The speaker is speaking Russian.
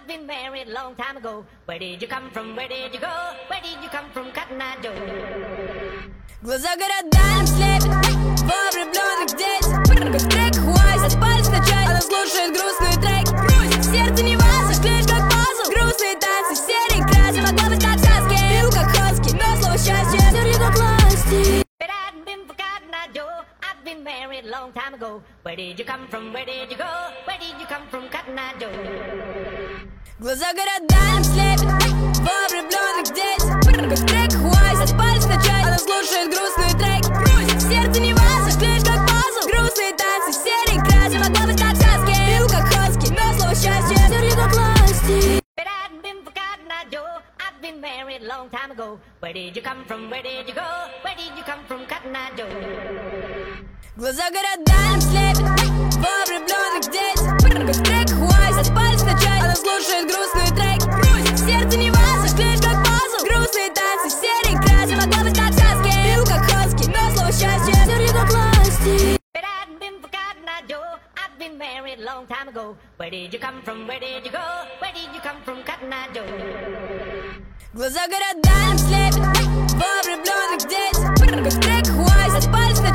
been married a long time ago. Where did you come from? Where did you go? Where did you come from, Cotton Eye Joe? Глаза горят дальним слепят во влюбленных здесь. Как трек Хуайс, отпались на часть. Она слушает грустные треки. Грусть, сердце не ваза, клеишь как пазл. Грустные танцы, серый красен. Могла быть как сказки, пил как хаски. Но слово счастье, сердце как власти. But I've been for Cotton Eye Joe. I've been married a long time ago. Where did you come from? Where did you go? Where did you come from, Cotton Eye Joe? Глаза горят дальним слепят во влюбленных здесь. Как трек Хуайс, отпались на часть. Она слушает грустные треки. Грусть, сердце не ваза, клеишь как пазл. Грустные танцы, серый красен. Могла быть как сказки, пил как хаски. Но слово счастье, сердце как власти. But I've been for Cotton Eye Joe. I've been married a long time ago. Where did you come from? Where did you go? Where did you come from, Cotton Eye Joe? Глаза горят дальним слепят во влюбленных здесь. Как трек Хуайс, отпались на часть. Она слушает грустные треки. Грусть, сердце не ваза, клеишь как пазл. Грустные танцы, серый красен. Могла быть как сказки, пил как хаски. Но слово счастье, сердце как власти. But I've been for Cotton Eye Joe. I've been married a long time ago. Where did you come from? Where did you go? Where did you come from, Cotton Eye Joe? Глаза горят дальним слепят во влюбленных здесь. Как трек Хуайс.